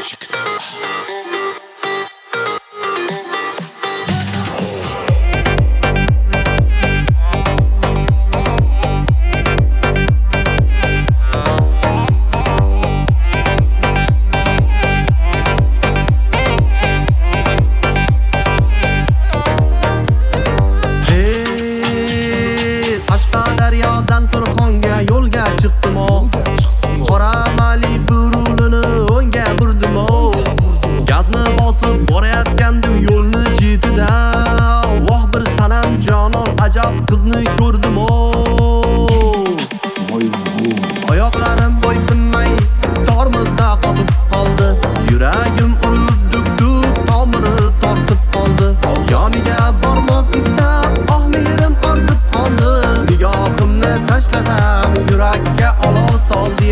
Qashqadaryodan Surxonga yo'lga chiqdim o. Qora Malibu rulini o'ngga burdim o. Gazni bosib borayotgandim yo'lni chetida. Voh bir sanam jonon ajab qizni ko'rdim o. Oyoqlarim bo'ysunmay tormizda qotib qoldi. Yuragim urib duk-duk tomiri tortib qoldi. Yoniga bormoq istab oh mehrim ortib qoldi. Nigohimni tashlasam yurakka olov soldi.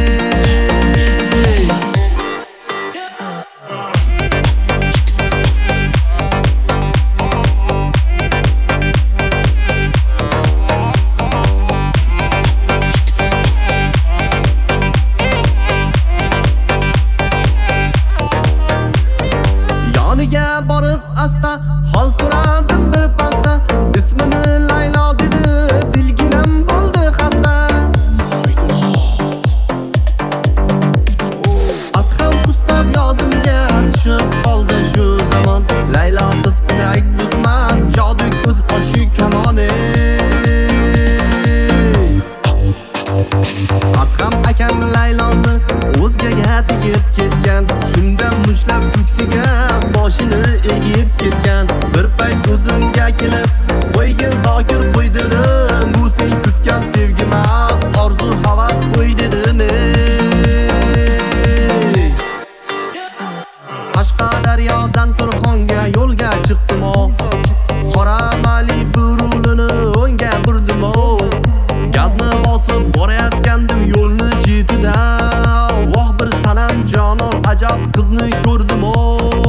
Yoniga borib asta hol so'radim bir pasta. Ismini Laylo dedi, dilginam bo'ldi xasta. Atkam ustoz yodimga tushib qoldi shu zamon. Laylo qiz pinak buzmas, jodi ko'z oshi kamoni. Atkam akam Laylosi o'zgaga tegib ketgan. Shunda mushlab ko'ksiga boshini egib ketgan. Bir payt o'zimga kelib qo'ygin zokir qo'y dedim. Bu sen kutgan sevgimas, orzu havas qo'y dedim. Qashqadaryodan Surxonga yo'lga chiqdim o. Qora Malibu rulini o'ngga burdim o. Gazni bosib borayotgandim yo'lni chetida. Voh bir sanam jonon ajab qizni ko'rdim o.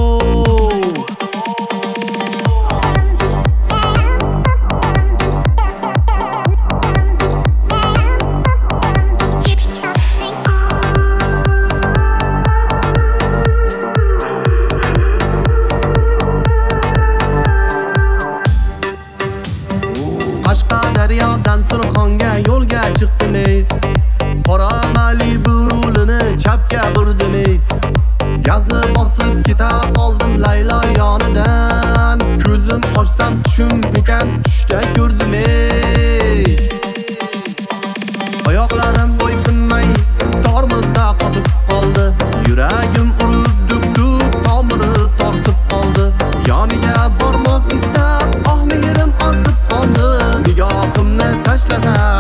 Qashqadaryodan Surxonga yo'lga chiqdim ey. Qora Malibu rulini chapga burdim ey. Gazni bosib keta qoldim Laylo yonidan. Ko'zim ochsam tushim ekan tushda ko'rdim ey. Oyoqlarim bo'ysunmay tormizda qotib qoldi. Yuragim urib duk-duk tomiri tortib qoldi. Yoniga bormoq istab oh mehrim ortib qoldi. Nigohimni tashlasam